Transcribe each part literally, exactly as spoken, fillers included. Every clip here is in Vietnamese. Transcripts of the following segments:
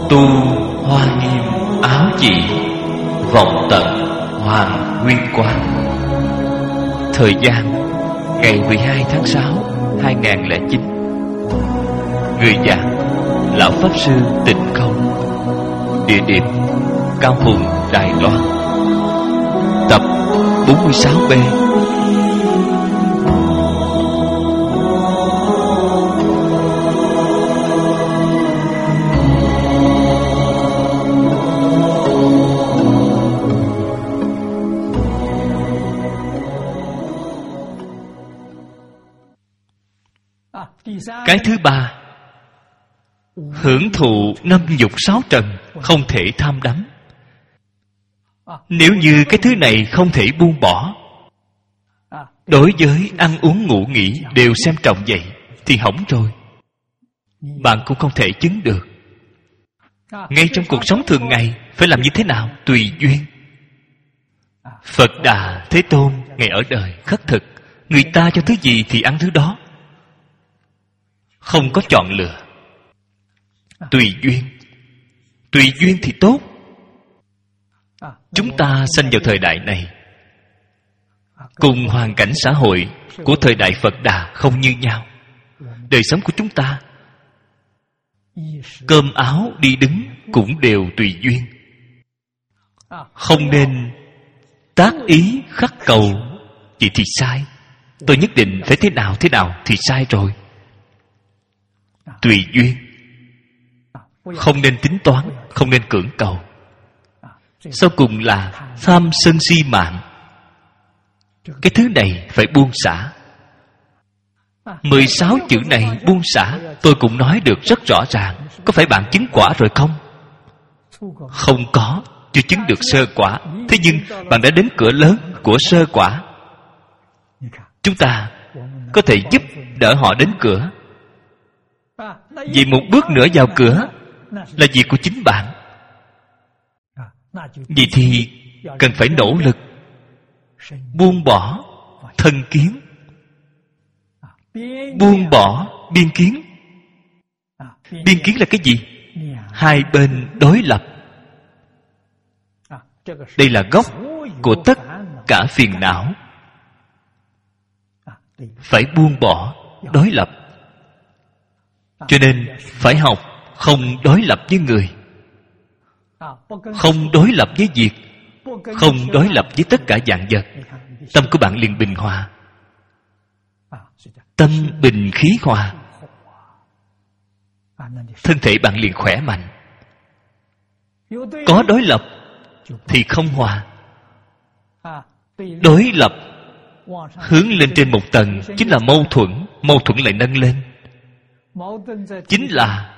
Tu hoa nghiêm áo chỉ, vọng tận hoàng nguyên quán. Thời gian ngày mười hai tháng sáu hai nghìn lẻ chín. Người giảng Lão Pháp Sư Tịnh Không. Địa điểm Cao Hùng, Đài Loan. Tập bốn mươi sáu B. Cái thứ ba, hưởng thụ năm dục sáu trần, không thể tham đắm. Nếu như cái thứ này không thể buông bỏ, đối với ăn uống ngủ nghỉ đều xem trọng vậy, thì hỏng rồi. Bạn cũng không thể chứng được. Ngay trong cuộc sống thường ngày phải làm như thế nào? Tùy duyên. Phật Đà Thế Tôn ngày ở đời khất thực, người ta cho thứ gì thì ăn thứ đó, không có chọn lựa. Tùy duyên. Tùy duyên thì tốt. Chúng ta sinh vào thời đại này, cùng hoàn cảnh xã hội của thời đại Phật Đà không như nhau. Đời sống của chúng ta, cơm áo đi đứng cũng đều tùy duyên. Không nên tác ý khắc cầu, vậy thì sai. Tôi nhất định phải thế nào thế nào thì sai rồi. Tùy duyên. Không nên tính toán, không nên cưỡng cầu. Sau cùng là tham sân si mạng. Cái thứ này phải buông xả. Mười sáu chữ này buông xả, tôi cũng nói được rất rõ ràng. Có phải bạn chứng quả rồi không? Không có, chưa chứng được sơ quả. Thế nhưng bạn đã đến cửa lớn của sơ quả. Chúng ta có thể giúp đỡ họ đến cửa. Vì một bước nữa vào cửa là việc của chính bạn. Vì thì cần phải nỗ lực buông bỏ thân kiến, buông bỏ biên kiến. Biên kiến là cái gì? Hai bên đối lập. Đây là gốc của tất cả phiền não. Phải buông bỏ đối lập. Cho nên phải học không đối lập với người, không đối lập với việc, không đối lập với tất cả vạn vật. Tâm của bạn liền bình hòa. Tâm bình khí hòa, thân thể bạn liền khỏe mạnh. Có đối lập thì không hòa. Đối lập hướng lên trên một tầng chính là mâu thuẫn. Mâu thuẫn lại nâng lên chính là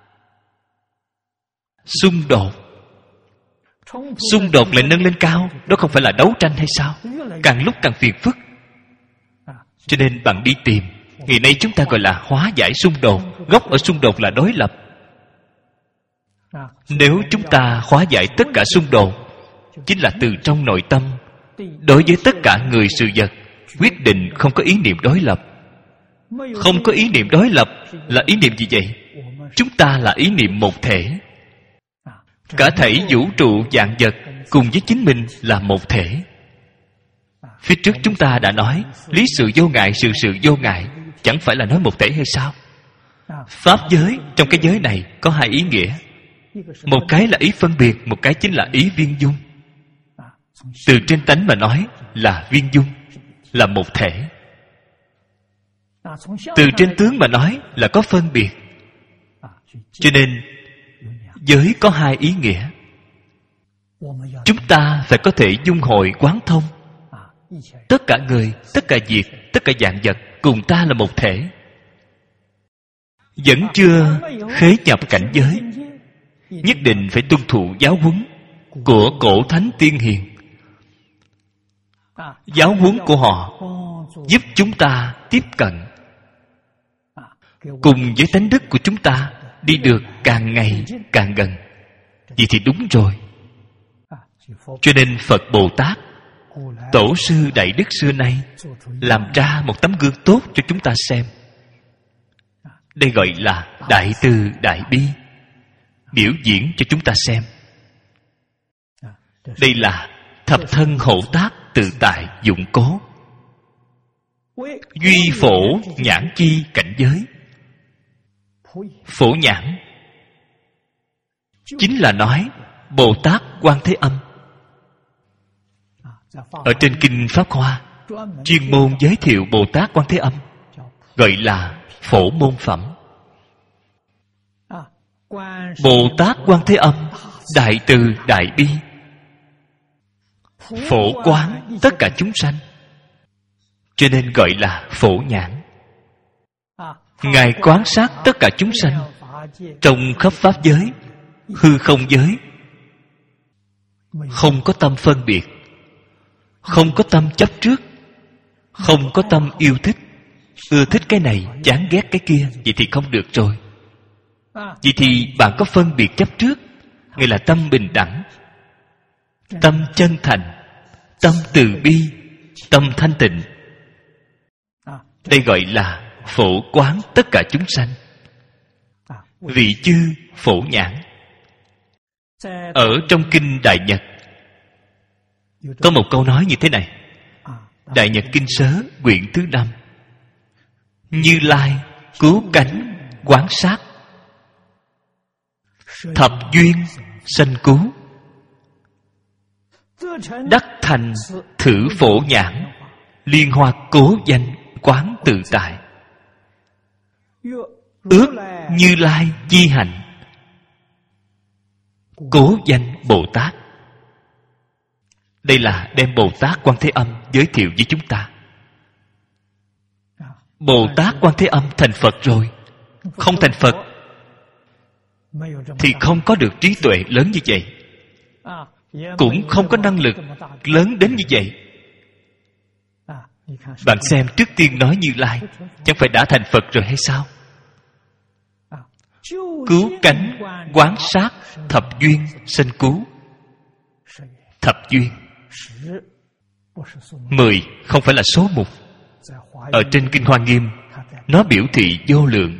xung đột. Xung đột lại nâng lên cao. Đó không phải là đấu tranh hay sao? Càng lúc càng phiền phức. Cho nên bạn đi tìm. Ngày nay chúng ta gọi là hóa giải xung đột. Gốc ở xung đột là đối lập. Nếu chúng ta hóa giải tất cả xung đột, chính là từ trong nội tâm, đối với tất cả người sự vật, quyết định không có ý niệm đối lập. Không có ý niệm đối lập là ý niệm gì vậy? Chúng ta là ý niệm một thể. Cả thảy vũ trụ vạn vật cùng với chính mình là một thể. Phía trước chúng ta đã nói lý sự vô ngại, sự sự vô ngại, chẳng phải là nói một thể hay sao? Pháp giới, trong cái giới này có hai ý nghĩa. Một cái là ý phân biệt, một cái chính là ý viên dung. Từ trên tánh mà nói là viên dung, là một thể. Từ trên tướng mà nói là có phân biệt. Cho nên giới có hai ý nghĩa. Chúng ta phải có thể dung hội quán thông. Tất cả người, tất cả việc, tất cả vạn vật cùng ta là một thể. Vẫn chưa khế nhập cảnh giới, nhất định phải tuân thủ giáo huấn của cổ thánh tiên hiền. Giáo huấn của họ giúp chúng ta tiếp cận cùng với tánh đức của chúng ta, đi được càng ngày càng gần. Vậy thì đúng rồi. Cho nên Phật Bồ Tát, Tổ sư Đại Đức xưa nay làm ra một tấm gương tốt cho chúng ta xem. Đây gọi là đại từ đại bi. biểu diễn cho chúng ta xem. Đây là thập thân hộ tác tự tại dụng cố, duy phổ nhãn chi cảnh giới. Phổ nhãn chính là nói Bồ Tát Quan Thế Âm. Ở trên Kinh Pháp Hoa chuyên môn giới thiệu Bồ Tát Quan Thế Âm, gọi là phổ môn phẩm. Bồ Tát Quan Thế Âm đại từ đại bi, phổ quán tất cả chúng sanh, cho nên gọi là phổ nhãn. Ngài quan sát tất cả chúng sanh trong khắp pháp giới, hư không giới, không có tâm phân biệt, không có tâm chấp trước, không có tâm yêu thích, ưa thích cái này, chán ghét cái kia. Vậy thì không được rồi. Vậy thì bạn có phân biệt chấp trước, nghĩa là tâm bình đẳng, tâm chân thành, tâm từ bi, tâm thanh tịnh. Đây gọi là phổ quán tất cả chúng sanh, vị chư phổ nhãn. Ở trong Kinh Đại Nhật có một câu nói như thế này. Đại Nhật Kinh Sớ quyển thứ năm: Như Lai cứu cánh quán sát, thập duyên sanh cứu, đắc thành thử phổ nhãn, liên hoa cố danh quán tự tại. Ước Như Lai chi hành, cố danh Bồ Tát. Đây là đem Bồ Tát Quan Thế Âm giới thiệu với chúng ta. Bồ Tát Quan Thế Âm thành Phật rồi. Không thành Phật thì không có được trí tuệ lớn như vậy, cũng không có năng lực lớn đến như vậy. Bạn xem, trước tiên nói Như Lai, chẳng phải đã thành Phật rồi hay sao? Cứu cánh quán sát, thập duyên sanh cứu. Thập duyên mười không phải là số mục. Ở trên Kinh Hoa Nghiêm nó biểu thị vô lượng.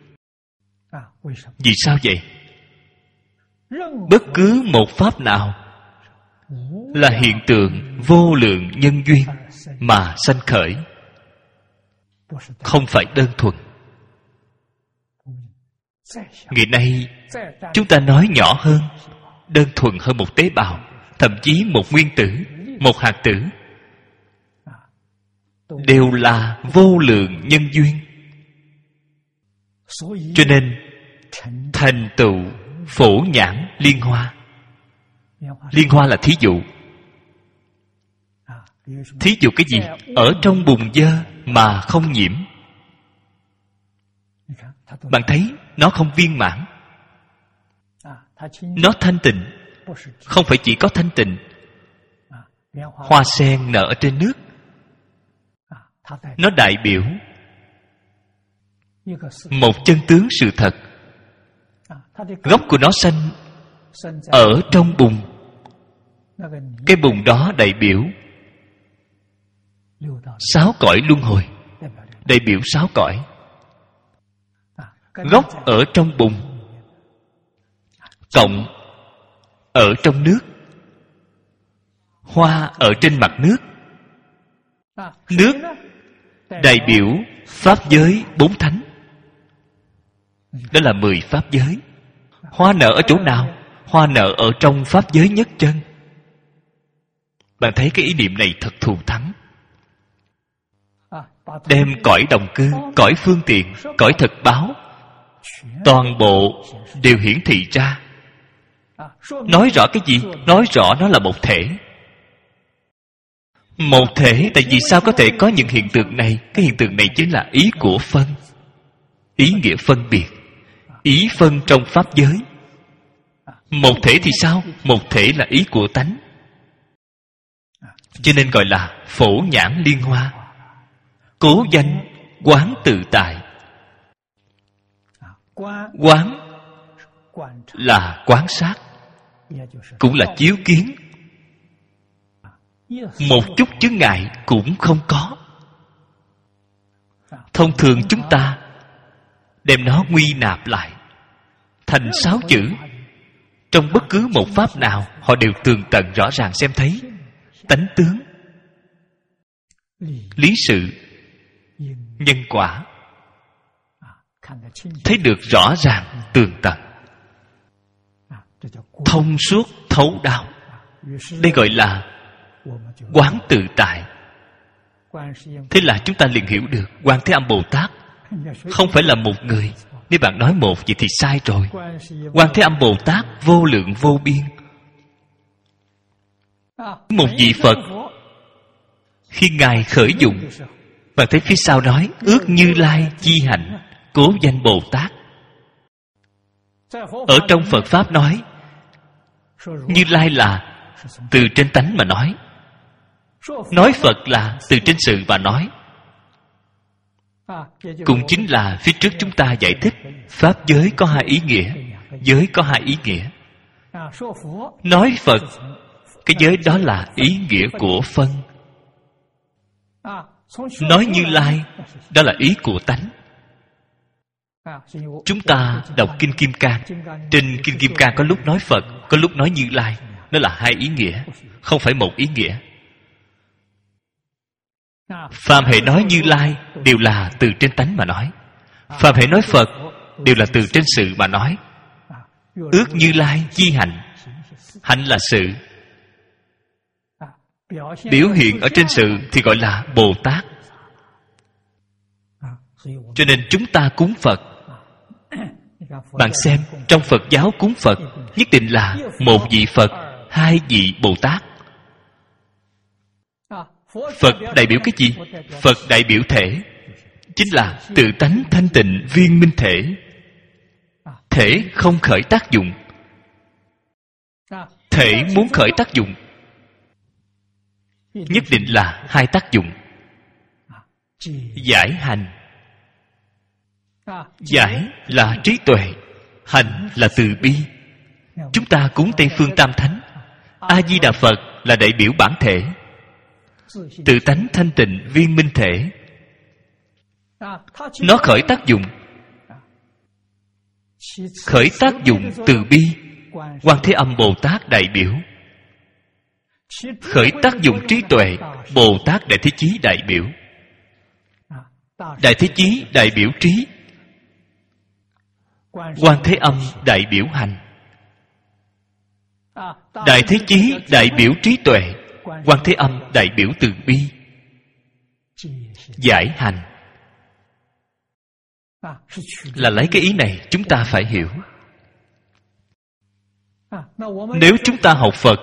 Vì sao vậy? Bất cứ một pháp nào là hiện tượng vô lượng nhân duyên mà sanh khởi, không phải đơn thuần. Ngày nay chúng ta nói nhỏ hơn, đơn thuần hơn một tế bào, thậm chí một nguyên tử, một hạt tử, đều là vô lượng nhân duyên. Cho nên thành tựu phổ nhãn liên hoa. Liên hoa là thí dụ. Thí dụ cái gì? Ở trong bùn dơ mà không nhiễm. Bạn thấy nó không viên mãn, nó thanh tịnh. Không phải chỉ có thanh tịnh. Hoa sen nở ở trên nước, nó đại biểu một chân tướng sự thật. Gốc của nó sanh ở trong bùn. Cái bùn đó đại biểu sáu cõi luân hồi, đại biểu sáu cõi. Gốc ở trong bùn, cộng ở trong nước, hoa ở trên mặt nước. Nước đại biểu pháp giới bốn thánh, đó là mười pháp giới. Hoa nở ở chỗ nào? Hoa nở ở trong pháp giới nhất chân. Bạn thấy cái ý niệm này thật thù thắng. Đem cõi đồng cư, cõi phương tiện, cõi thực báo, toàn bộ đều hiển thị ra. Nói rõ cái gì? Nói rõ nó là một thể. Một thể, tại vì sao có thể có những hiện tượng này? Cái hiện tượng này chính là ý của phân, ý nghĩa phân biệt, ý phân trong pháp giới. Một thể thì sao? Một thể là ý của tánh. Cho nên gọi là phổ nhãn liên hoa, cố danh quán tự tại. Quán là quan sát, cũng là chiếu kiến. Một chút chướng ngại cũng không có. Thông thường chúng ta đem nó quy nạp lại thành sáu chữ: trong bất cứ một pháp nào, họ đều tường tận rõ ràng xem thấy tánh tướng, lý sự, nhân quả, thấy được rõ ràng tường tận, thông suốt thấu đáo. Đây gọi là quán tự tại. Thế là chúng ta liền hiểu được Quan Thế Âm Bồ Tát không phải là một người. Nếu bạn nói một vậy thì sai rồi. Quan Thế Âm Bồ Tát vô lượng vô biên. Một vị Phật, khi Ngài khởi dụng, bạn thấy phía sau nói ước Như Lai chi hạnh cố danh Bồ Tát. Ở trong Phật Pháp nói Như Lai là từ trên tánh mà nói, nói Phật là từ trên sự mà nói. Cũng chính là phía trước chúng ta giải thích Pháp giới có hai ý nghĩa, giới có hai ý nghĩa. Nói Phật, cái giới đó là ý nghĩa của phân. Nói Như Lai, đó là ý của tánh. Chúng ta đọc Kinh Kim Cang, trên Kinh Kim Cang có lúc nói Phật, có lúc nói Như Lai. Nó là hai ý nghĩa, không phải một ý nghĩa. Phàm hệ nói Như Lai đều là từ trên tánh mà nói. Phàm hệ nói Phật đều là từ trên sự mà nói. Ước Như Lai chi hạnh. Hạnh là sự, biểu hiện ở trên sự thì gọi là Bồ Tát. Cho nên chúng ta cúng Phật, bạn xem trong Phật giáo cúng Phật nhất định là một vị Phật, hai vị Bồ Tát. Phật đại biểu cái gì? Phật đại biểu thể, chính là tự tánh thanh tịnh viên minh thể. Thể không khởi tác dụng, thể muốn khởi tác dụng nhất định là hai tác dụng. Giải hành. Giải là trí tuệ, hành là từ bi. Chúng ta cúng Tây Phương Tam Thánh, A Di Đà Phật là đại biểu bản thể, tự tánh thanh tịnh viên minh thể. Nó khởi tác dụng, khởi tác dụng từ bi. Quan Thế Âm Bồ Tát đại biểu khởi tác dụng trí tuệ. Bồ Tát Đại Thế Chí đại biểu Đại Thế Chí đại biểu trí. Quan Thế Âm đại biểu hành. Đại Thế Chí đại biểu trí tuệ. Quan Thế Âm đại biểu từ bi. Giải hành là lấy cái ý này chúng ta phải hiểu. Nếu chúng ta học Phật,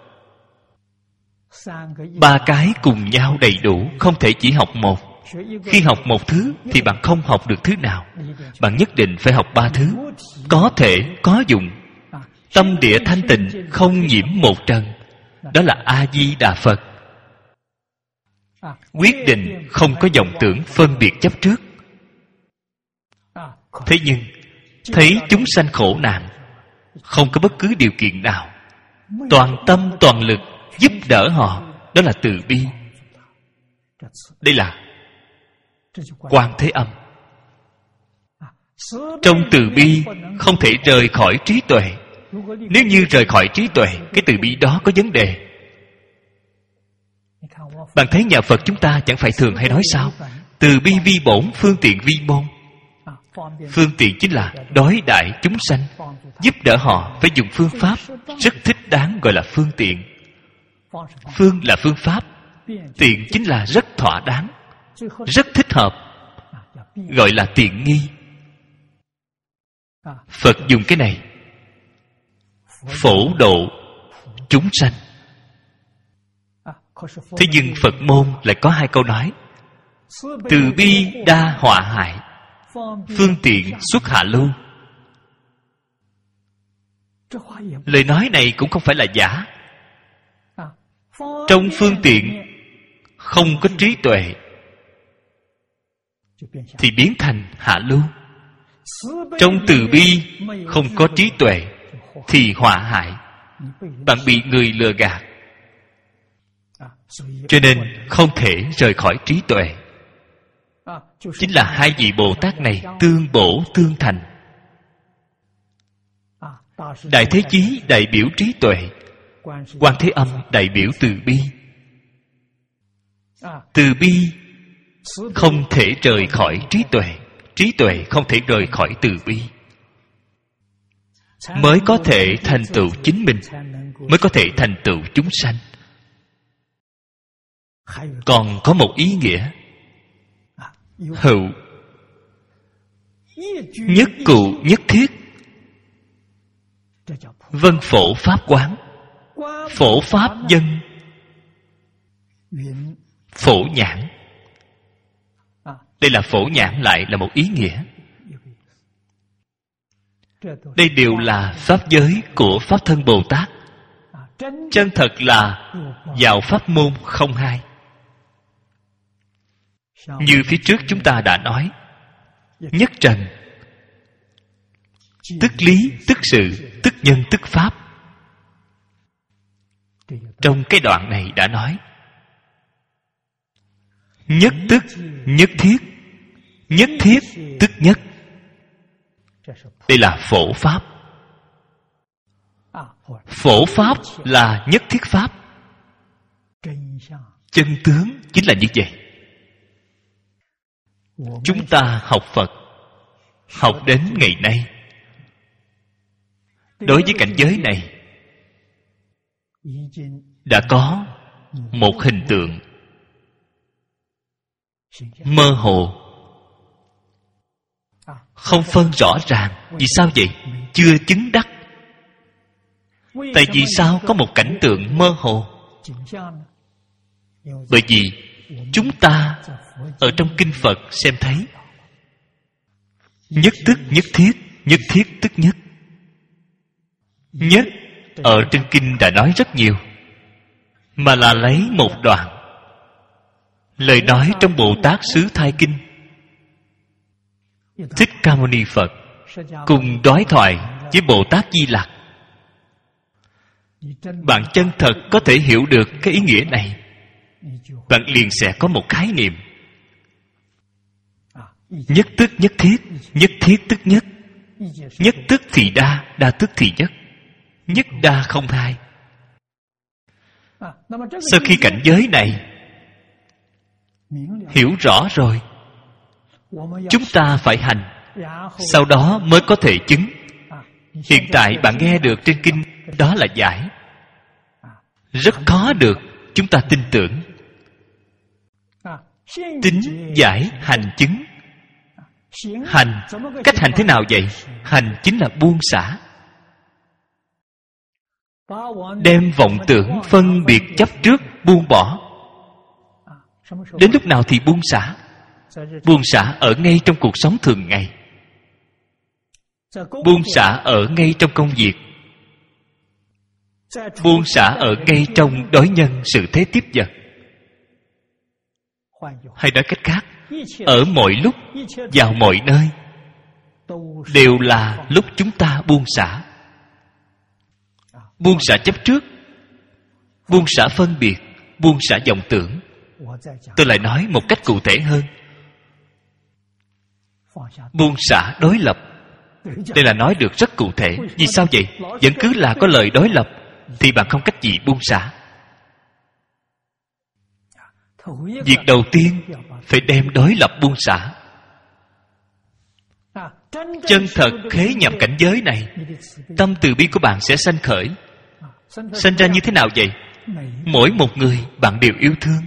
ba cái cùng nhau đầy đủ, không thể chỉ học một. Khi học một thứ thì bạn không học được thứ nào. Bạn nhất định phải học ba thứ, có thể, có dụng. Tâm địa thanh tịnh, không nhiễm một trần, đó là A-di-đà Phật. Quyết định không có vọng tưởng phân biệt chấp trước. Thế nhưng thấy chúng sanh khổ nạn, không có bất cứ điều kiện nào, toàn tâm toàn lực giúp đỡ họ, đó là từ bi. Đây là Quan Thế Âm. Trong từ bi không thể rời khỏi trí tuệ. Nếu như rời khỏi trí tuệ, cái từ bi đó có vấn đề. Bạn thấy nhà Phật chúng ta chẳng phải thường hay nói sao? Từ bi vi bổn, phương tiện vi môn. Phương tiện chính là đối đãi chúng sanh, giúp đỡ họ phải dùng phương pháp rất thích đáng, gọi là phương tiện. Phương là phương pháp, tiện chính là rất thỏa đáng, rất thích hợp, gọi là tiện nghi. Phật dùng cái này phổ độ chúng sanh. Thế nhưng Phật môn lại có hai câu nói: từ bi đa họa hại, phương tiện xuất hạ lưu. Lời nói này cũng không phải là giả. Trong phương tiện không có trí tuệ thì biến thành hạ lưu. Trong từ bi không có trí tuệ thì họa hại, bạn bị người lừa gạt. Cho nên không thể rời khỏi trí tuệ. Chính là hai vị Bồ Tát này tương bổ tương thành. Đại Thế Chí đại biểu trí tuệ, Quan Thế Âm đại biểu từ bi. Từ bi không thể rời khỏi trí tuệ, trí tuệ không thể rời khỏi từ bi, mới có thể thành tựu chính mình, mới có thể thành tựu chúng sanh. Còn có một ý nghĩa hữu, nhất cụ nhất thiết. Vân phổ pháp quán, phổ pháp dân, phổ nhãn. Đây là phổ nhãn lại là một ý nghĩa. Đây đều là pháp giới của Pháp Thân Bồ Tát. Chân thật là vào pháp môn không hai. Như phía trước chúng ta đã nói, nhất trần, tức lý, tức sự, tức nhân, tức pháp. Trong cái đoạn này đã nói nhất tức, nhất thiết, nhất thiết, tức nhất. Đây là phổ pháp. Phổ pháp là nhất thiết pháp. Chân tướng chính là như vậy. Chúng ta học Phật, học đến ngày nay, đối với cảnh giới này đã có một hình tượng mơ hồ, không phân rõ ràng. Vì sao vậy? Chưa chứng đắc. Tại vì sao có một cảnh tượng mơ hồ? Bởi vì chúng ta ở trong kinh Phật xem thấy nhất tức nhất thiết, nhất thiết tức nhất. Nhất ở trên kinh đã nói rất nhiều, mà là lấy một đoạn lời nói trong Bồ Tát Xứ Thai Kinh. Thích Ca Mâu Ni Phật cùng đối thoại với Bồ Tát Di Lặc. Bạn chân thật có thể hiểu được cái ý nghĩa này, bạn liền sẽ có một khái niệm nhất tức nhất thiết, nhất thiết tức nhất. Nhất tức thì đa, đa tức thì nhất. Nhất đa không hai. Sau khi cảnh giới này hiểu rõ rồi, chúng ta phải hành, sau đó mới có thể chứng. Hiện tại bạn nghe được trên kinh, đó là giải. Rất khó được chúng ta tin tưởng. Tín giải hành chứng. Hành, cách hành thế nào vậy? Hành chính là buông xả, đem vọng tưởng phân biệt chấp trước buông bỏ. Đến lúc nào thì buông xả? Buông xả ở ngay trong cuộc sống thường ngày, buông xả ở ngay trong công việc, buông xả ở ngay trong đối nhân sự thế tiếp vật. Hay nói cách khác, ở mọi lúc, vào mọi nơi, đều là lúc chúng ta buông xả. Buông xả chấp trước, buông xả phân biệt, buông xả vọng tưởng. Tôi lại nói một cách cụ thể hơn, buông xả đối lập. Đây là nói được rất cụ thể. Vì sao vậy? Vẫn cứ là có lời đối lập thì bạn không cách gì buông xả. Việc đầu tiên phải đem đối lập buông xả. Chân thật khế nhập cảnh giới này, tâm từ bi của bạn sẽ sanh khởi. Sanh ra như thế nào vậy? Mỗi một người bạn đều yêu thương.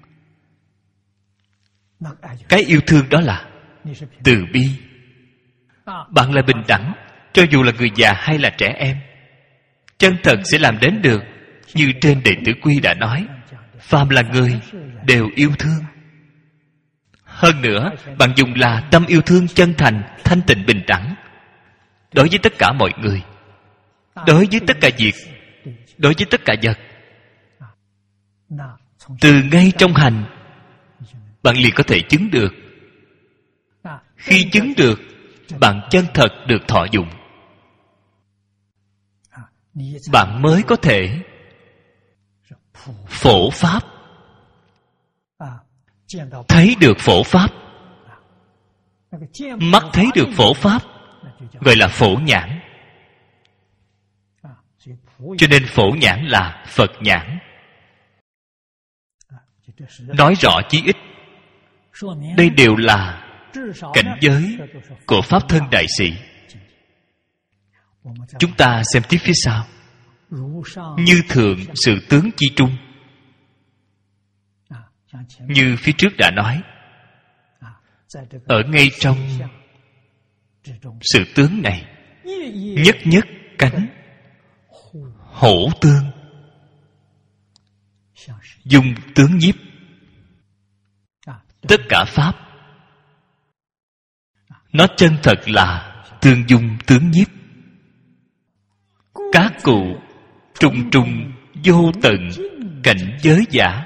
Cái yêu thương đó là từ bi. Bạn là bình đẳng, cho dù là người già hay là trẻ em. Chân thật sẽ làm đến được. Như trên Đệ Tử Quy đã nói, phàm là người đều yêu thương. Hơn nữa, bạn dùng là tâm yêu thương chân thành, thanh tịnh, bình đẳng, đối với tất cả mọi người, đối với tất cả việc, đối với tất cả vật. Từ ngay trong hành, bạn liền có thể chứng được. Khi chứng được, bạn chân thật được thọ dụng, bạn mới có thể phổ pháp. Thấy được phổ pháp, mắt thấy được phổ pháp, gọi là phổ nhãn. Cho nên phổ nhãn là Phật nhãn. Nói rõ chí ít đây đều là cảnh giới của Pháp thân đại sĩ. Chúng ta xem tiếp phía sau. Như thường sự tướng chi trung. Như phía trước đã nói, ở ngay trong sự tướng này, nhất nhất cánh hổ tương, dung tướng nhiếp. Tất cả Pháp nó chân thật là tương dung tướng nhiếp. Các cụ trùng trùng vô tận cảnh giới giả.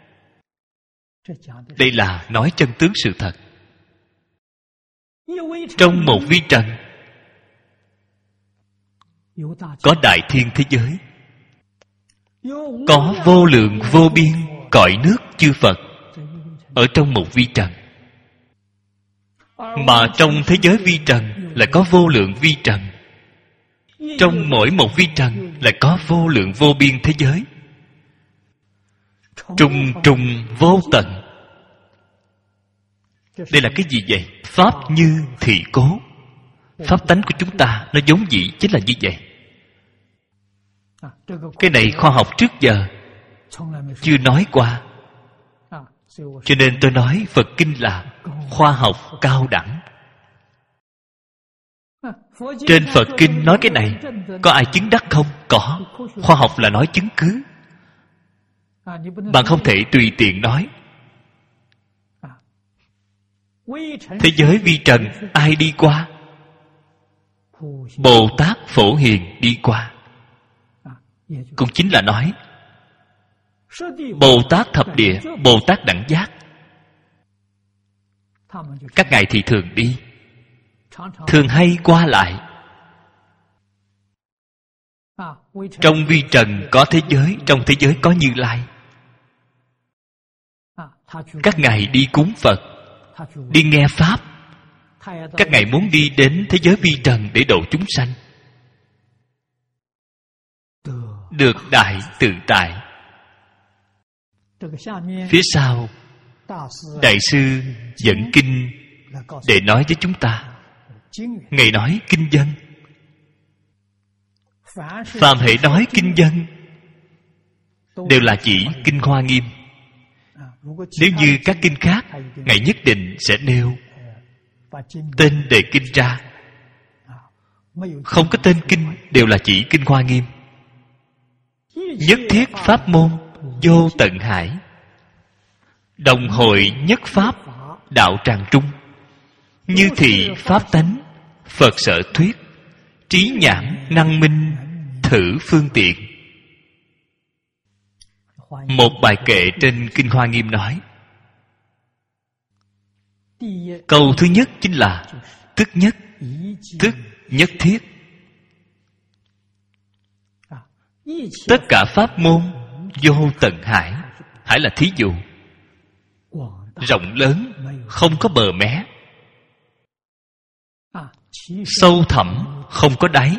Đây là nói chân tướng sự thật. Trong một vi trần có đại thiên thế giới, có vô lượng vô biên cõi nước chư Phật ở trong một vi trần. Mà trong thế giới vi trần lại có vô lượng vi trần. Trong mỗi một vi trần lại có vô lượng vô biên thế giới, trùng trùng vô tận. Đây là cái gì vậy? Pháp như thị cố. Pháp tánh của chúng ta nó giống dĩ chính là như vậy. Cái này khoa học trước giờ chưa nói qua. Cho nên tôi nói Phật Kinh là khoa học cao đẳng. Trên Phật Kinh nói cái này, có ai chứng đắc không? Có. Khoa học là nói chứng cứ. Bạn không thể tùy tiện nói. Thế giới vi trần ai đi qua? Bồ Tát Phổ Hiền đi qua. Cũng chính là nói Bồ Tát Thập Địa, Bồ Tát Đẳng Giác, các ngài thì thường đi, thường hay qua lại. Trong vi trần có thế giới, trong thế giới có Như Lai. Các ngài đi cúng Phật, đi nghe Pháp. Các ngài muốn đi đến thế giới vi trần để độ chúng sanh, được đại tự tại. Phía sau Đại sư dẫn kinh để nói với chúng ta. Ngài nói kinh dân, phàm hệ nói kinh dân đều là chỉ kinh Hoa Nghiêm. Nếu như các kinh khác, Ngài nhất định sẽ nêu tên đề kinh ra. Không có tên kinh đều là chỉ kinh Hoa Nghiêm. Nhất thiết pháp môn vô tận hải, đồng hội nhất pháp đạo tràng trung. Như thị pháp tánh Phật sở thuyết, trí nhãn năng minh thử phương tiện. Một bài kệ trên kinh Hoa Nghiêm nói, câu thứ nhất chính là tức nhất, tức nhất thiết. Tất cả pháp môn vô tận hải. Hải là thí dụ, rộng lớn, không có bờ mé, sâu thẳm, không có đáy,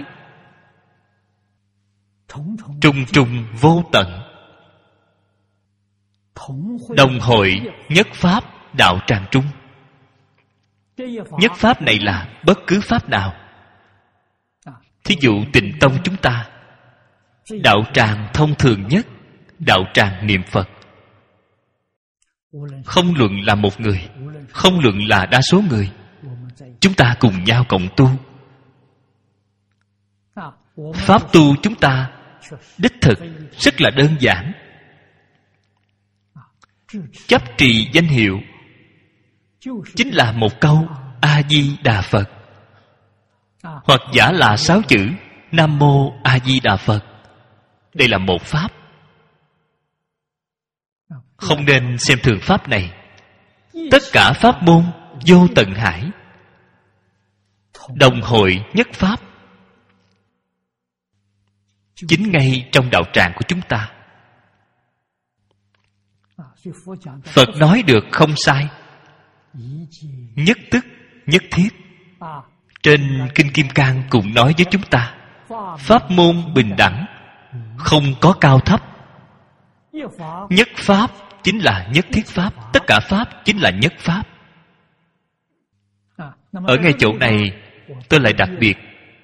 trùng trùng vô tận, đồng hội nhất pháp đạo tràng trung. Nhất pháp này là bất cứ pháp nào. Thí dụ Tịnh Tông chúng ta, đạo tràng thông thường nhất, đạo tràng niệm Phật. Không luận là một người, không luận là đa số người, chúng ta cùng nhau cộng tu. Pháp tu chúng ta đích thực rất là đơn giản. Chấp trì danh hiệu chính là một câu A-di-đà Phật, hoặc giả là sáu chữ Nam Mô A-di-đà Phật. Đây là một pháp. Không nên xem thường pháp này. Tất cả pháp môn vô tận hải, đồng hội nhất pháp, chính ngay trong đạo tràng của chúng ta. Phật nói được không sai. Nhất tức nhất thiết. Trên Kinh Kim Cang cũng nói với chúng ta, pháp môn bình đẳng, không có cao thấp. Nhất pháp chính là nhất thiết pháp, tất cả pháp chính là nhất pháp. Ở ngay chỗ này tôi lại đặc biệt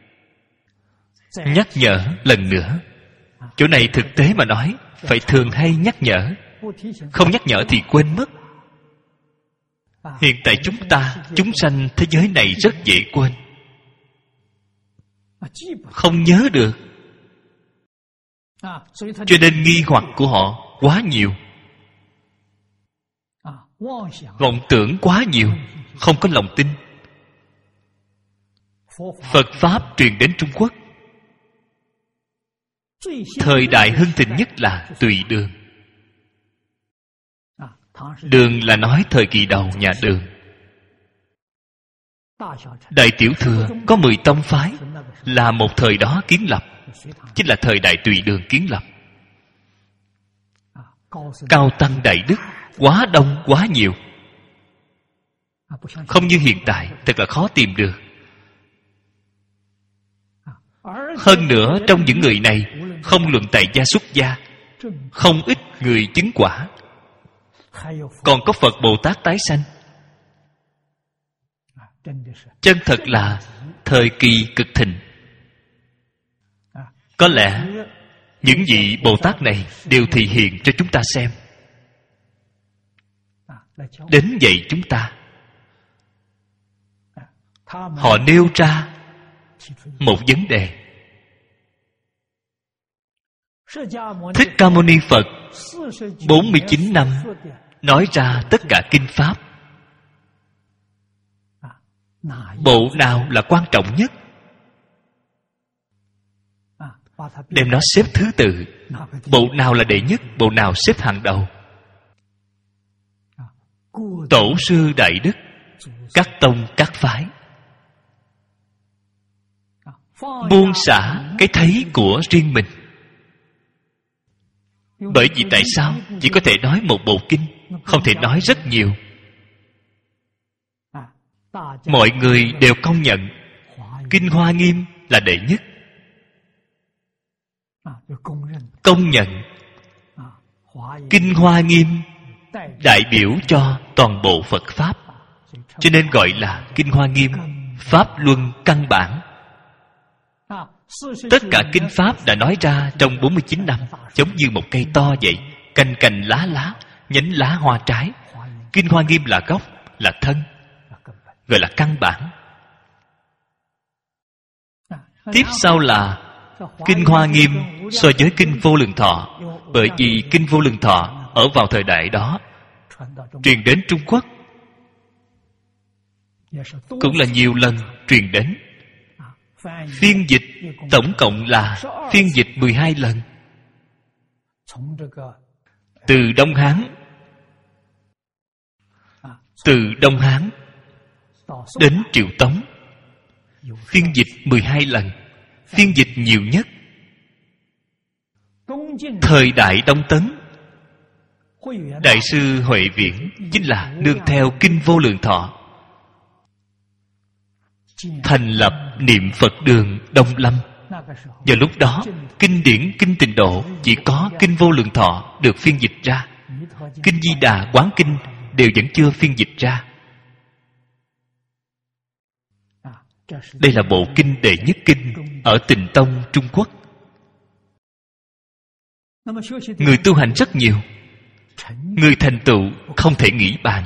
nhắc nhở lần nữa. Chỗ này thực tế mà nói phải thường hay nhắc nhở. Không nhắc nhở thì quên mất. Hiện tại chúng ta, chúng sanh thế giới này rất dễ quên, không nhớ được. Cho nên nghi hoặc của họ quá nhiều, vọng tưởng quá nhiều, không có lòng tin. Phật Pháp truyền đến Trung Quốc, thời đại hưng thịnh nhất là Tùy Đường. Đường là nói thời kỳ đầu nhà Đường. Đại Tiểu Thừa có mười tông phái, là một thời đó kiến lập, chính là thời đại Tùy Đường kiến lập. Cao tăng đại đức quá đông quá nhiều, không như hiện tại, thật là khó tìm được. Hơn nữa trong những người này, không luận tại gia xuất gia, không ít người chứng quả, còn có Phật Bồ Tát tái sanh. Chân thật là thời kỳ cực thịnh. Có lẽ những vị Bồ Tát này đều thị hiện cho chúng ta xem, đến dạy chúng ta. Họ nêu ra một vấn đề. Thích Ca Mâu Ni Phật bốn mươi chín năm nói ra tất cả kinh pháp, bộ nào là quan trọng nhất? Đem nó xếp thứ tự. Bộ nào là đệ nhất, bộ nào xếp hàng đầu? Tổ sư đại đức, các tông các phái buông xả cái thấy của riêng mình. Bởi vì tại sao chỉ có thể nói một bộ kinh, không thể nói rất nhiều? Mọi người đều công nhận Kinh Hoa Nghiêm là đệ nhất, công nhận Kinh Hoa Nghiêm đại biểu cho toàn bộ Phật Pháp, cho nên gọi là Kinh Hoa Nghiêm Pháp Luân căn bản. Tất cả kinh pháp đã nói ra trong bốn mươi chín năm, giống như một cây to vậy, cành cành lá lá, nhánh lá hoa trái. Kinh Hoa Nghiêm là gốc, là thân, gọi là căn bản. Tiếp sau là Kinh Hoa Nghiêm so với Kinh Vô Lượng Thọ, bởi vì Kinh Vô Lượng Thọ ở vào thời đại đó truyền đến Trung Quốc, cũng là nhiều lần truyền đến. Phiên dịch tổng cộng là phiên dịch mười hai lần. Từ Đông Hán Từ Đông Hán đến Triệu Tống, phiên dịch mười hai lần. Phiên dịch nhiều nhất thời đại Đông Tấn, Đại sư Huệ Viễn chính là nương theo Kinh Vô Lượng Thọ thành lập Niệm Phật Đường Đông Lâm. Vào lúc đó, kinh điển Kinh Tịnh Độ chỉ có Kinh Vô Lượng Thọ được phiên dịch ra. Kinh Di Đà, Quán Kinh đều vẫn chưa phiên dịch ra. Đây là bộ kinh đệ nhất kinh ở Tịnh Tông Trung Quốc. Người tu hành rất nhiều, người thành tựu không thể nghĩ bàn.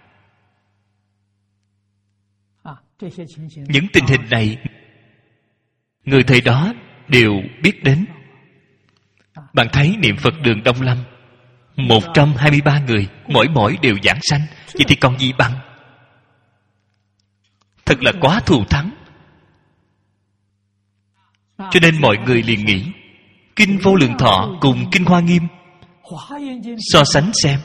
Những tình hình này người thời đó đều biết đến. Bạn thấy Niệm Phật Đường Đông Lâm một trăm hai mươi ba người, mỗi mỗi đều giảng sanh, vậy thì còn gì bằng? Thật là quá thù thắng. Cho nên mọi người liền nghĩ Kinh Vô Lượng Thọ cùng Kinh Hoa Nghiêm so sánh xem.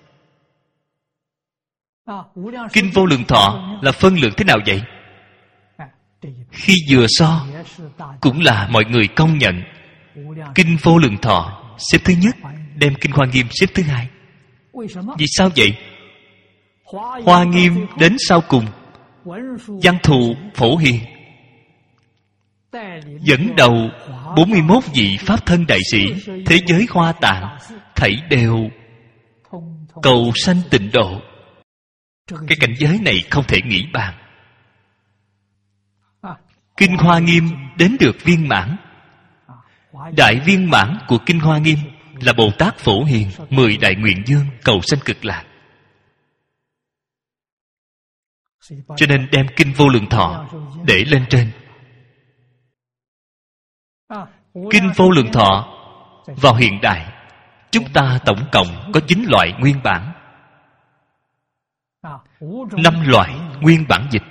Kinh Vô Lượng Thọ là phân lượng thế nào vậy? Khi vừa so cũng là mọi người công nhận Kinh Vô Lượng Thọ xếp thứ nhất, đem Kinh Hoa Nghiêm xếp thứ hai. Vì sao vậy? Hoa Nghiêm đến sau cùng, Văn Thù Phổ Hiền dẫn đầu bốn mươi mốt vị Pháp thân đại sĩ, thế giới Hoa Tạng, thảy đều cầu sanh tịnh độ. Cái cảnh giới này không thể nghĩ bàn. Kinh Hoa Nghiêm đến được viên mãn. Đại viên mãn của Kinh Hoa Nghiêm là Bồ Tát Phổ Hiền mười đại nguyện dương cầu sanh cực lạc. Cho nên đem Kinh Vô Lượng Thọ để lên trên. Kinh Vô Lượng Thọ vào hiện đại, chúng ta tổng cộng có chín loại nguyên bản, năm loại nguyên bản dịch,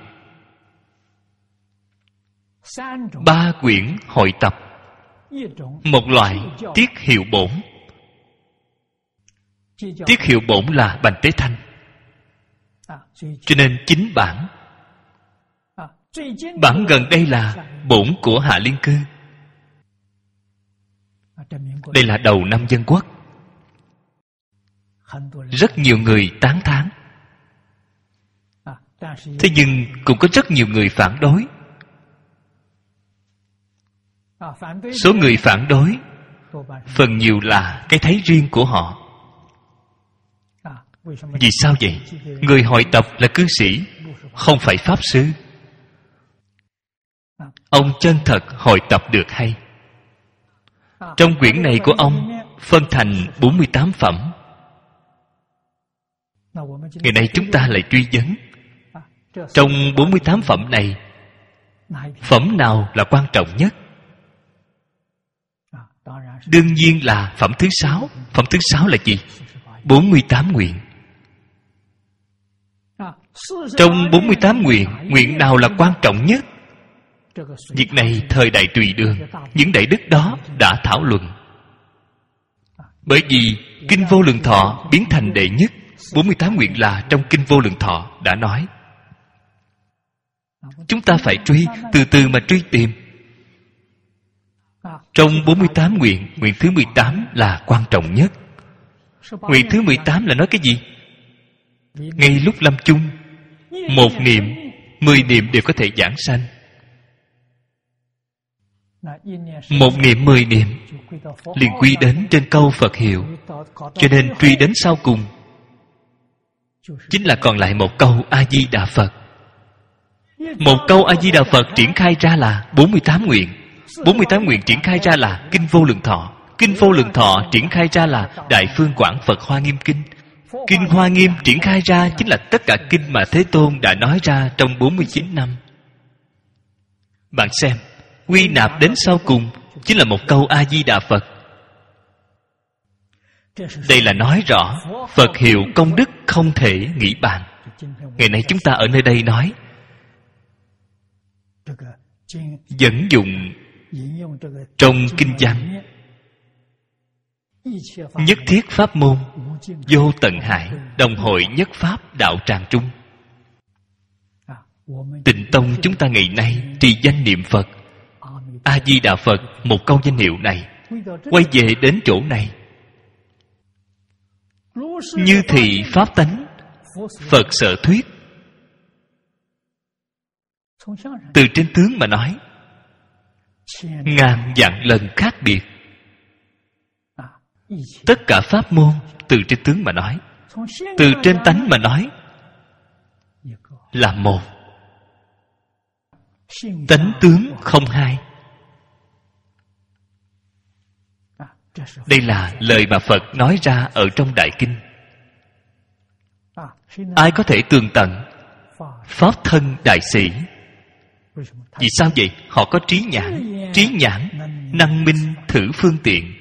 ba quyển hội tập, một loại tiết hiệu bổn. Tiết hiệu bổn là Bành Tế Thanh. Cho nên chín bản. Bản gần đây là bổn của Hạ Liên Cư. Đây là đầu năm Dân Quốc. Rất nhiều người tán thán. Thế nhưng cũng có rất nhiều người phản đối. Số người phản đối phần nhiều là cái thấy riêng của họ. Vì sao vậy? Người hội tập là cư sĩ, không phải pháp sư. Ông chân thật hội tập được hay. Trong quyển này của ông phân thành bốn mươi tám phẩm. Ngày nay chúng ta lại truy vấn, trong bốn mươi tám phẩm này, phẩm nào là quan trọng nhất? Đương nhiên là phẩm thứ sáu. Phẩm thứ sáu là gì? bốn mươi tám nguyện. Trong bốn mươi tám nguyện, nguyện nào là quan trọng nhất? Việc này thời đại Tùy Đường, những đại đức đó đã thảo luận. Bởi vì Kinh Vô Lượng Thọ biến thành đệ nhất. bốn mươi tám nguyện là trong Kinh Vô Lượng Thọ đã nói. Chúng ta phải truy, từ từ mà truy tìm. Trong bốn mươi tám nguyện, nguyện thứ mười tám là quan trọng nhất. Nguyện thứ mười tám là nói cái gì? Ngay lúc lâm chung, một niệm, mười niệm đều có thể giảng sanh. Một niệm, mười niệm liền quy đến trên câu Phật hiệu. Cho nên truy đến sau cùng chính là còn lại một câu A-di-đà Phật. Một câu A-di-đà Phật triển khai ra là bốn mươi tám nguyện. bốn mươi tám nguyện triển khai ra là Kinh Vô Lượng Thọ. Kinh Vô Lượng Thọ triển khai ra là Đại Phương Quảng Phật Hoa Nghiêm Kinh. Kinh Hoa Nghiêm triển khai ra chính là tất cả kinh mà Thế Tôn đã nói ra trong bốn mươi chín năm. Bạn xem, quy nạp đến sau cùng chính là một câu A-di-đà Phật. Đây là nói rõ Phật hiệu công đức không thể nghĩ bàn. Ngày nay chúng ta ở nơi đây nói dẫn dụng trong kinh văn: nhất thiết pháp môn, vô tận hại, đồng hội nhất pháp, đạo tràng trung. Tịnh tông chúng ta ngày nay trì danh niệm Phật A-di-đà Phật, một câu danh hiệu này, quay về đến chỗ này. Như thị pháp tánh, Phật sở thuyết. Từ trên tướng mà nói, ngàn vạn lần khác biệt. Tất cả pháp môn từ trên tướng mà nói, từ trên tánh mà nói là một. Tánh tướng không hai. Đây là lời mà Phật nói ra ở trong Đại Kinh. Ai có thể tường tận? Pháp thân đại sĩ. Vì sao vậy? Họ có trí nhãn. Trí nhãn năng minh thử phương tiện.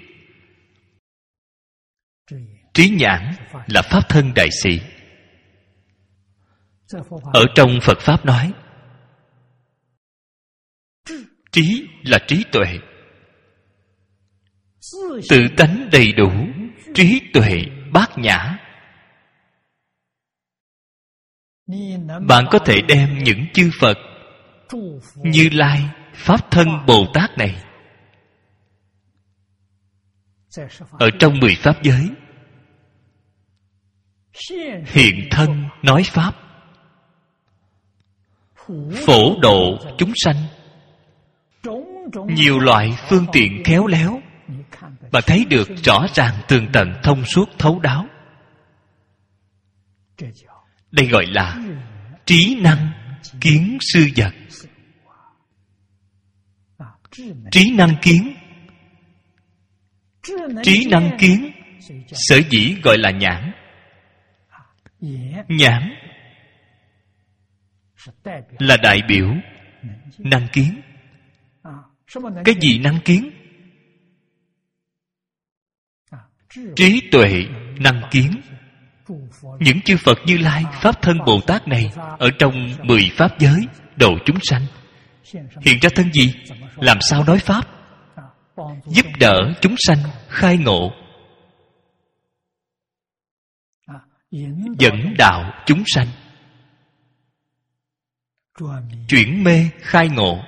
Trí nhãn là pháp thân đại sĩ. Ở trong Phật Pháp nói, trí là trí tuệ. Tự tánh đầy đủ, trí tuệ bát nhã. Bạn có thể đem những chư Phật, Như Lai, Pháp thân Bồ Tát này ở trong mười pháp giới hiện thân nói Pháp, phổ độ chúng sanh, nhiều loại phương tiện khéo léo mà thấy được rõ ràng tường tận thông suốt thấu đáo. Đây gọi là trí năng kiến sư vật. Trí năng kiến. Trí năng kiến sở dĩ gọi là nhãn. Nhãn là đại biểu năng kiến. Cái gì năng kiến? Trí tuệ năng kiến. Những chư Phật Như Lai, Pháp Thân Bồ Tát này ở trong mười Pháp giới độ chúng sanh, hiện ra thân gì? Làm sao nói Pháp? Giúp đỡ chúng sanh khai ngộ, dẫn đạo chúng sanh, chuyển mê khai ngộ,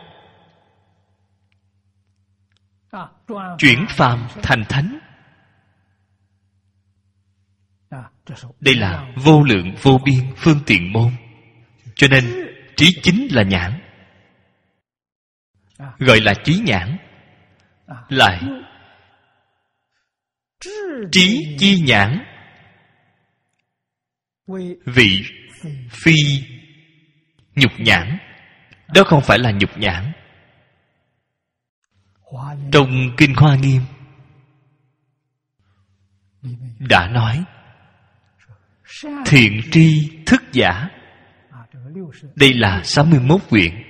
chuyển phàm thành thánh. Đây là vô lượng vô biên phương tiện môn. Cho nên trí chính là nhãn, gọi là trí nhãn. Lại trí chi nhãn, vị phi nhục nhãn. Đó không phải là nhục nhãn. Trong Kinh Hoa Nghiêm đã nói thiện tri thức giả. Đây là sáu mươi mốt quyển.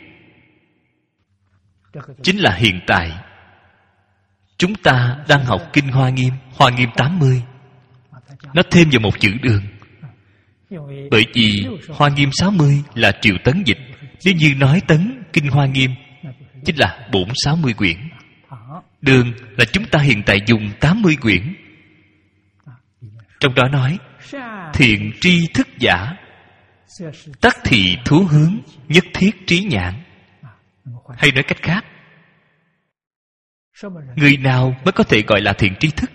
Chính là hiện tại chúng ta đang học Kinh Hoa Nghiêm, Hoa Nghiêm tám mươi. Nó thêm vào một chữ đường. Bởi vì Hoa Nghiêm sáu mươi là triều tấn dịch. Nếu như nói tấn Kinh Hoa Nghiêm, chính là bổn sáu mươi quyển. Đường là chúng ta hiện tại dùng tám mươi quyển. Trong đó nói thiện tri thức giả, tắc thị thú hướng, nhất thiết trí nhãn. Hay nói cách khác, người nào mới có thể gọi là thiện tri thức?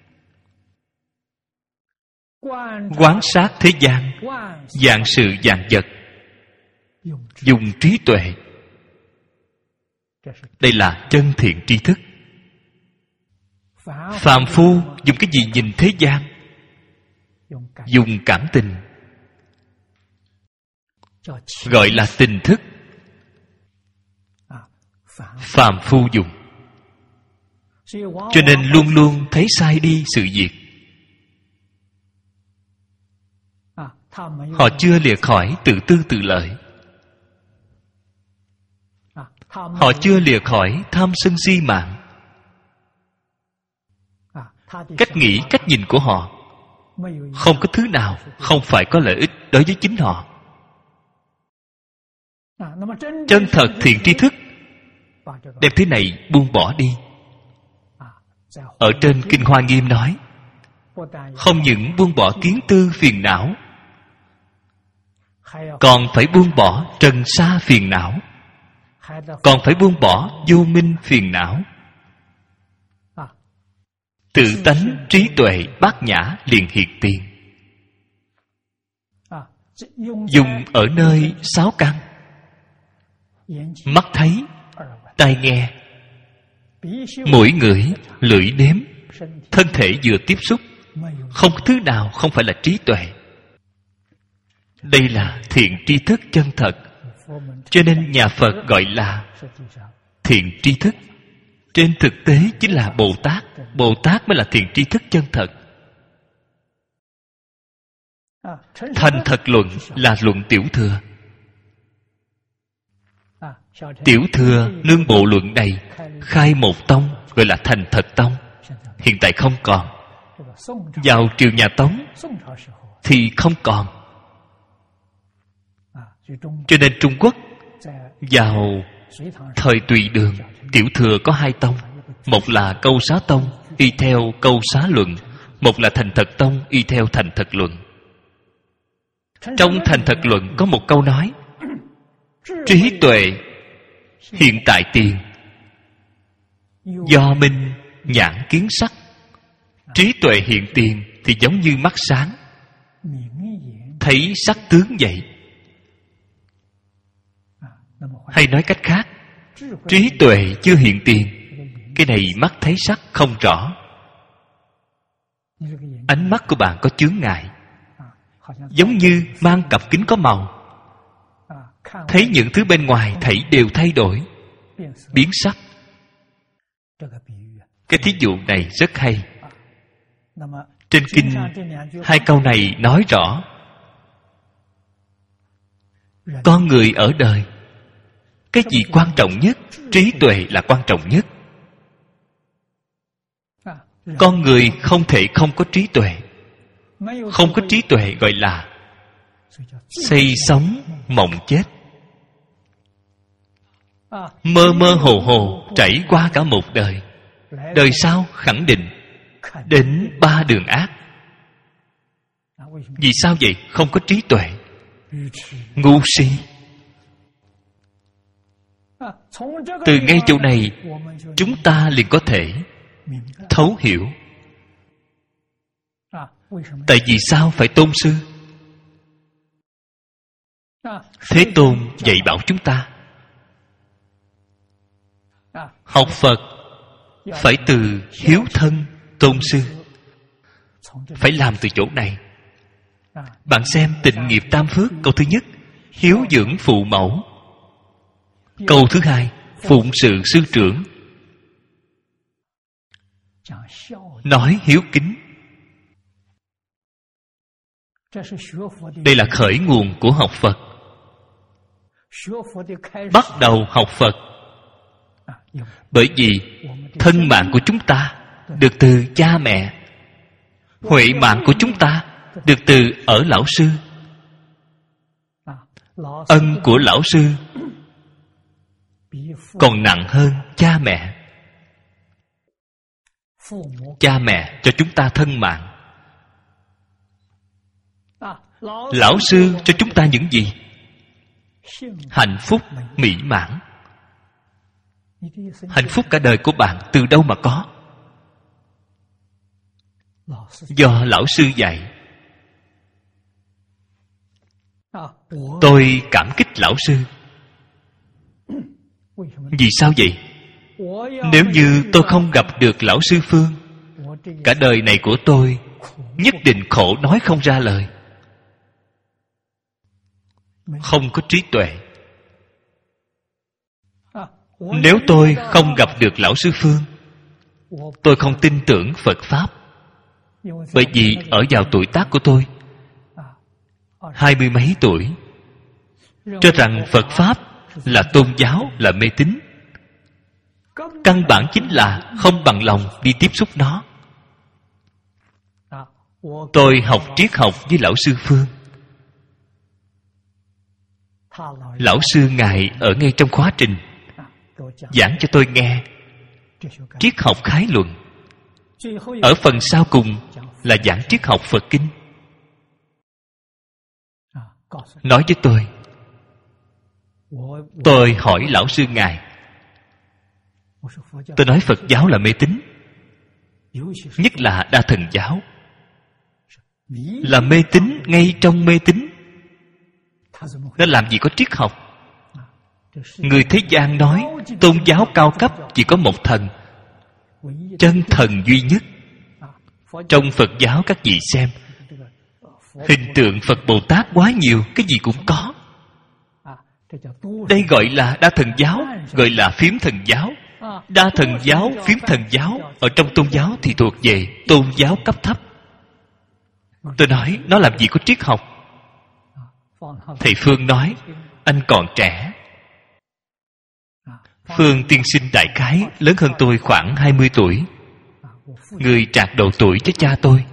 Quán sát thế gian, vạn sự vạn vật, dùng trí tuệ. Đây là chân thiện tri thức. Phàm phu dùng cái gì nhìn thế gian? Dùng cảm tình, gọi là tình thức. Phàm phu dùng, cho nên luôn luôn thấy sai đi sự việc. Họ chưa lìa khỏi tự tư tự lợi. Họ chưa lìa khỏi tham sân si mạng. Cách nghĩ, cách nhìn của họ không có thứ nào không phải có lợi ích đối với chính họ. Chân thật thiện tri thức đem thứ này buông bỏ đi. Ở trên Kinh Hoa Nghiêm nói, không những buông bỏ kiến tư phiền não, còn phải buông bỏ trần sa phiền não, còn phải buông bỏ vô minh phiền não. Tự tánh trí tuệ bát nhã liền hiện tiền. Dùng ở nơi sáu căn: mắt thấy, tai nghe, mũi ngửi, lưỡi nếm, thân thể vừa tiếp xúc. Không có thứ nào không phải là trí tuệ. Đây là thiện tri thức chân thật. Cho nên nhà Phật gọi là thiện tri thức. Trên thực tế chính là Bồ Tát. Bồ Tát mới là thiện tri thức chân thật. Thành thật luận là luận tiểu thừa. Tiểu thừa nương bộ luận này khai một tông, gọi là thành thật tông. Hiện tại không còn. Vào triều nhà Tống thì không còn. Cho nên Trung Quốc vào thời Tùy Đường, tiểu thừa có hai tông. Một là Câu Xá Tông, y theo Câu Xá Luận. Một là Thành Thật Tông, y theo Thành Thật Luận. Trong Thành Thật Luận có một câu nói: trí tuệ hiện tại tiền, do minh nhãn kiến sắc. Trí tuệ hiện tiền thì giống như mắt sáng, thấy sắc tướng vậy. Hay nói cách khác, trí tuệ chưa hiện tiền. Cái này mắt thấy sắc không rõ. Ánh mắt của bạn có chướng ngại, giống như mang cặp kính có màu, thấy những thứ bên ngoài thảy đều thay đổi, biến sắc. Cái thí dụ này rất hay. Trên kinh, hai câu này nói rõ con người ở đời, cái gì quan trọng nhất? Trí tuệ là quan trọng nhất. Con người không thể không có trí tuệ. Không có trí tuệ gọi là xây sống mộng chết, mơ mơ hồ hồ trải qua cả một đời. Đời sau khẳng định đến ba đường ác. Vì sao vậy? Không có trí tuệ, ngu si. Từ ngay chỗ này chúng ta liền có thể thấu hiểu. Tại vì sao phải tôn sư? Thế Tôn dạy bảo chúng ta học Phật phải từ hiếu thân tôn sư. Phải làm từ chỗ này. Bạn xem Tịnh Nghiệp Tam Phước, câu thứ nhất hiếu dưỡng phụ mẫu, câu thứ hai phụng sự sư trưởng. Nói hiếu kính. Đây là khởi nguồn của học Phật. Bắt đầu học Phật bởi vì thân mạng của chúng ta được từ cha mẹ, huệ mạng của chúng ta được từ ở lão sư. Ân của lão sư còn nặng hơn cha mẹ. Cha mẹ cho chúng ta thân mạng. Lão sư cho chúng ta những gì? Hạnh phúc mỹ mãn. Hạnh phúc cả đời của bạn từ đâu mà có? Do lão sư dạy. Tôi cảm kích lão sư. Vì sao vậy? Nếu như tôi không gặp được lão sư Phương, cả đời này của tôi nhất định khổ nói không ra lời. Không có trí tuệ. Nếu tôi không gặp được lão sư Phương, tôi không tin tưởng Phật Pháp. Bởi vì ở vào tuổi tác của tôi, hai mươi mấy tuổi, cho rằng Phật Pháp là tôn giáo, là mê tín. Căn bản chính là không bằng lòng đi tiếp xúc nó. Tôi học triết học với lão sư Phương. Lão sư Ngài ở ngay trong khóa trình giảng cho tôi nghe triết học khái luận. Ở phần sau cùng là giảng triết học Phật kinh. Nói với tôi, tôi hỏi lão sư Ngài, tôi nói Phật giáo là mê tín, nhất là Đa Thần giáo là mê tín ngay trong mê tín. Nó làm gì có triết học? Người thế gian nói tôn giáo cao cấp chỉ có một thần, chân thần duy nhất. Trong Phật giáo các vị xem, hình tượng Phật Bồ Tát quá nhiều, cái gì cũng có. Đây gọi là Đa Thần giáo, gọi là phiếm thần giáo. Đa Thần giáo, phiếm thần giáo ở trong tôn giáo thì thuộc về tôn giáo cấp thấp. Tôi nói nó làm gì có triết học? Thầy Phương nói anh còn trẻ. Phương tiên sinh đại khái lớn hơn tôi khoảng hai mươi tuổi. Người trạc độ tuổi cho cha tôi.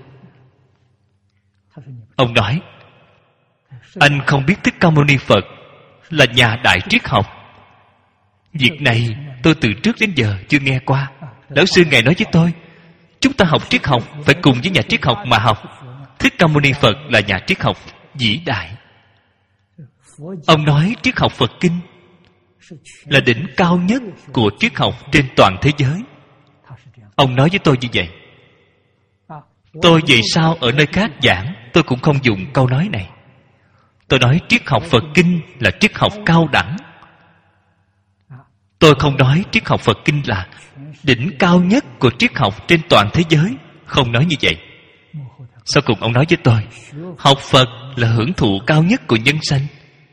Ông nói anh không biết Thích Ca Mâu Ni Phật là nhà đại triết học. Việc này tôi từ trước đến giờ chưa nghe qua. Lão sư Ngài nói với tôi, chúng ta học triết học phải cùng với nhà triết học mà học. Thích Ca Mâu Ni Phật là nhà triết học vĩ đại. Ông nói triết học Phật kinh là đỉnh cao nhất của triết học trên toàn thế giới. Ông nói với tôi như vậy. Tôi về sau ở nơi khác giảng, tôi cũng không dùng câu nói này. Tôi nói triết học Phật kinh là triết học cao đẳng. Tôi không nói triết học Phật kinh là đỉnh cao nhất của triết học trên toàn thế giới. Không nói như vậy. Sau cùng ông nói với tôi, học Phật là hưởng thụ cao nhất của nhân sanh.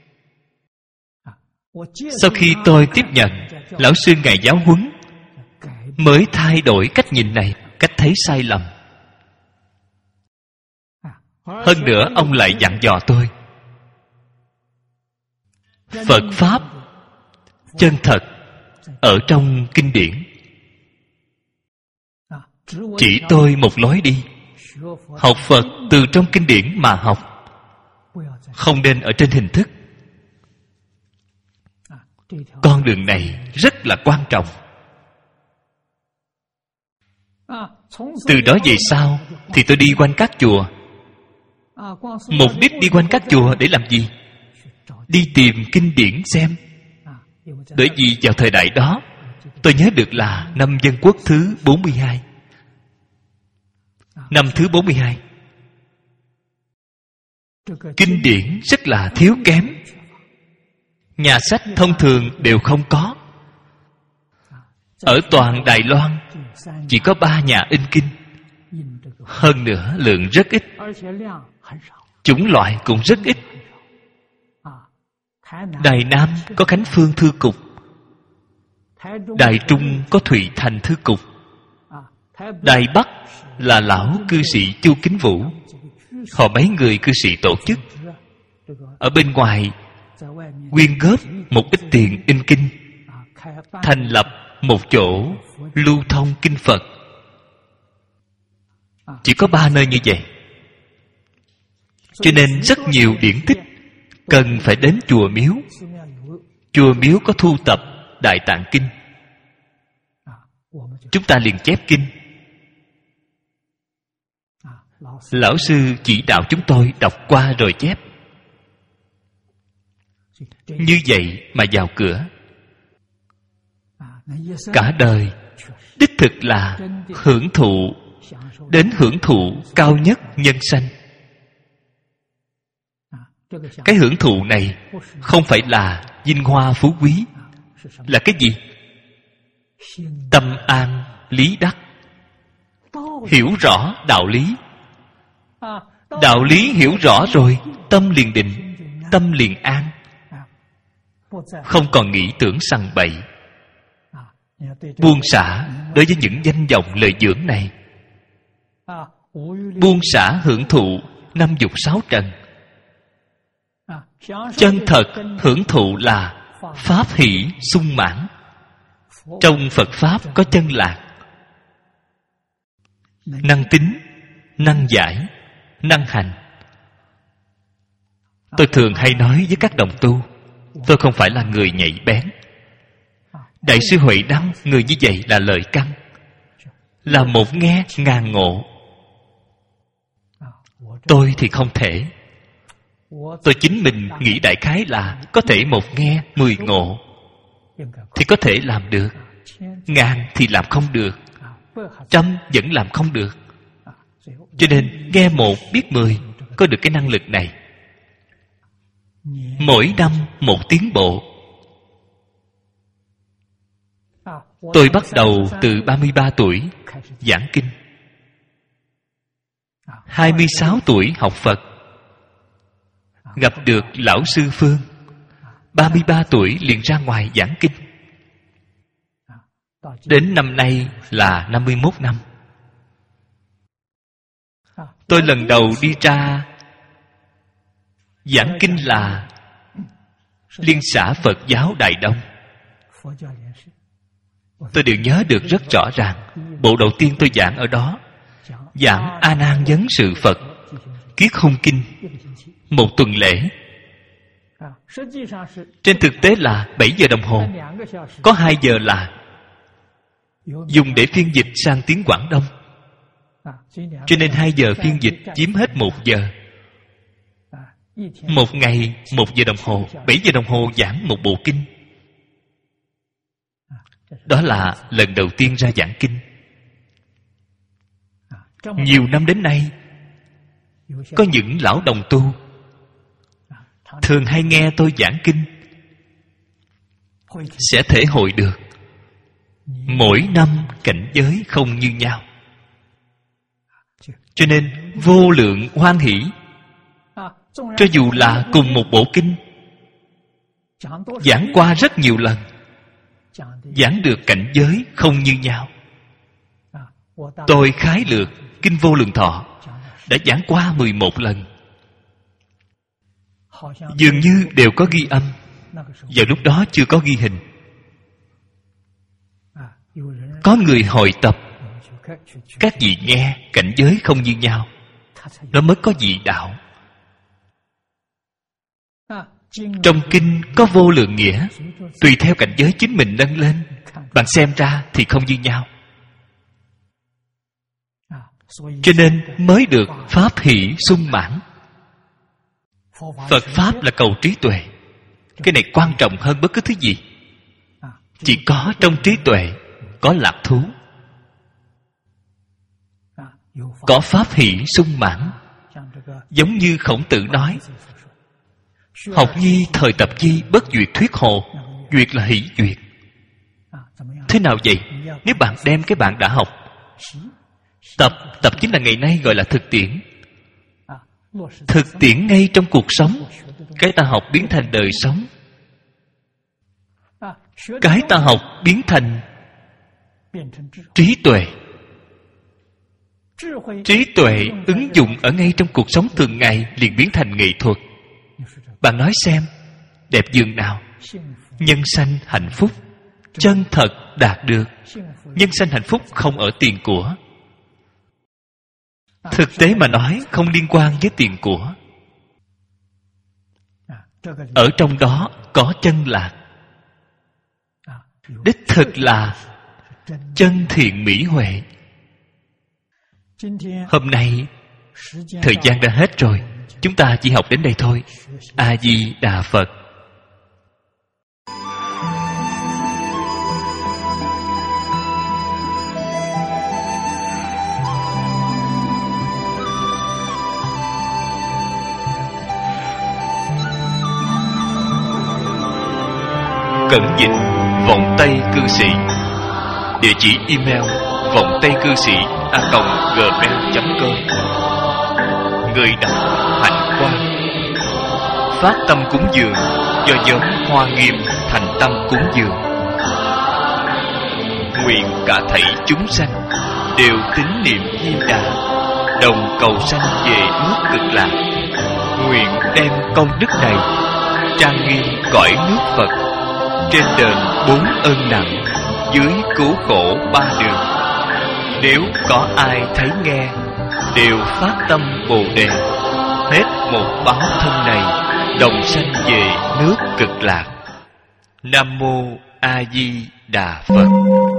Sau khi tôi tiếp nhận lão sư ngài giáo huấn, mới thay đổi cách nhìn này, cách thấy sai lầm. Hơn nữa ông lại dặn dò tôi, Phật Pháp chân thật ở trong kinh điển. Chỉ tôi một lối đi. Học Phật từ trong kinh điển mà học, không nên ở trên hình thức. Con đường này rất là quan trọng. Từ đó về sau thì tôi đi quanh các chùa. Mục đích đi quanh các chùa để làm gì? Đi tìm kinh điển xem. Bởi vì vào thời đại đó, tôi nhớ được là năm Dân Quốc thứ bốn mươi hai. Năm thứ bốn mươi hai, kinh điển rất là thiếu kém. Nhà sách thông thường đều không có. Ở toàn Đài Loan chỉ có ba nhà in kinh. Hơn nữa lượng rất ít, chủng loại cũng rất ít. Đài Nam có Khánh Phương Thư Cục, Đài Trung có Thụy Thành Thư Cục, Đài Bắc là lão cư sĩ Chu Kính Vũ. Họ mấy người cư sĩ tổ chức. Ở bên ngoài quyên góp một ít tiền in kinh, thành lập một chỗ lưu thông kinh Phật. Chỉ có ba nơi như vậy. Cho nên rất nhiều điển tích cần phải đến chùa miếu. Chùa miếu có thu tập Đại Tạng Kinh, chúng ta liền chép kinh. Lão sư chỉ đạo chúng tôi đọc qua rồi chép. Như vậy mà vào cửa, cả đời đích thực là hưởng thụ, đến hưởng thụ cao nhất nhân sanh. Cái hưởng thụ này không phải là vinh hoa phú quý. Là cái gì? Tâm an lý đắc. Hiểu rõ đạo lý. Đạo lý hiểu rõ rồi, tâm liền định, tâm liền an, không còn nghĩ tưởng sằng bậy. Buông xả đối với những danh vọng lợi dưỡng này. Buông xả hưởng thụ năm dục sáu trần. Chân thật hưởng thụ là pháp hỷ sung mãn. Trong Phật Pháp có chân lạc, năng tính, năng giải, năng hành. Tôi thường hay nói với các đồng tu, tôi không phải là người nhạy bén. Đại sư Huệ Đăng, người như vậy là lợi căn, là một nghe ngàn ngộ. Tôi thì không thể. Tôi chính mình nghĩ đại khái là có thể một nghe mười ngộ thì có thể làm được, ngàn thì làm không được, trăm vẫn làm không được. Cho nên nghe một biết mười, có được cái năng lực này. Mỗi năm một tiến bộ. Tôi bắt đầu từ ba mươi ba tuổi giảng kinh, hai mươi sáu tuổi học Phật, gặp được lão sư Phương. Ba mươi ba tuổi liền ra ngoài giảng kinh. Đến năm nay là năm mươi mốt năm. Tôi lần đầu đi ra giảng kinh là Liên xã Phật giáo Đại Đông. Tôi đều nhớ được rất rõ ràng. Bộ đầu tiên tôi giảng ở đó, giảng A Nan Vấn Sự Phật Kiết Hung Kinh, một tuần lễ. Trên thực tế là bảy giờ đồng hồ, có hai giờ là dùng để phiên dịch sang tiếng Quảng Đông. Cho nên hai giờ phiên dịch chiếm hết một giờ. Một ngày một giờ đồng hồ, bảy giờ đồng hồ giảng một bộ kinh. Đó là lần đầu tiên ra giảng kinh. Nhiều năm đến nay, có những lão đồng tu thường hay nghe tôi giảng kinh. sẽ thể hội được. Mỗi năm cảnh giới không như nhau, cho nên vô lượng hoan hỷ. Cho dù là cùng một bộ kinh, giảng qua rất nhiều lần, giảng được cảnh giới không như nhau. Tôi khái lược kinh Vô Lượng Thọ đã giảng qua mười một lần, dường như đều có ghi âm. Vào lúc đó chưa có ghi hình. Có người hội tập, các vị nghe cảnh giới không như nhau, nó mới có vị đạo. Trong kinh có vô lượng nghĩa, tùy theo cảnh giới chính mình nâng lên, bạn xem ra thì không như nhau. Cho nên mới được pháp hỷ sung mãn. Phật Pháp là cầu trí tuệ. Cái này quan trọng hơn bất cứ thứ gì. Chỉ có trong trí tuệ có lạc thú, có pháp hỷ sung mãn. Giống như Khổng Tử nói, học nhi thời tập chi, bất duyệt thuyết hồ. Duyệt là hỷ duyệt. Thế nào vậy? Nếu bạn đem cái bạn đã học, Tập, tập chính là ngày nay gọi là thực tiễn. Thực tiễn ngay trong cuộc sống. Cái ta học biến thành đời sống. Cái ta học biến thành trí tuệ. Trí tuệ ứng dụng ở ngay trong cuộc sống thường ngày liền biến thành nghệ thuật. Bạn nói xem, đẹp dường nào. Nhân sanh hạnh phúc chân thật đạt được. Nhân sanh hạnh phúc không ở tiền của. Thực tế mà nói không liên quan với tiền của. Ở trong đó có chân lạc. Đích thực là chân thiện mỹ huệ. Hôm nay thời gian đã hết rồi, chúng ta chỉ học đến đây thôi. A Di Đà Phật. Cẩn dịch Vọng Tây Cư Sĩ. Địa chỉ email vọng tây cư sĩ a còng gmail chấm com. Người đọc Hạnh Quang. Phát tâm cúng dường do nhóm Hoa Nghiêm thành tâm cúng dường. Nguyện cả thảy chúng sanh đều tín niệm Di Đà, đồng cầu sanh về nước Cực Lạc. Nguyện đem công đức này trang nghiêm cõi nước Phật, trên đền bốn ơn nặng, dưới cứu khổ ba đường. Nếu có ai thấy nghe, đều phát tâm Bồ Đề, hết một báo thân này, đồng sanh về nước Cực Lạc. Nam Mô A Di Đà Phật.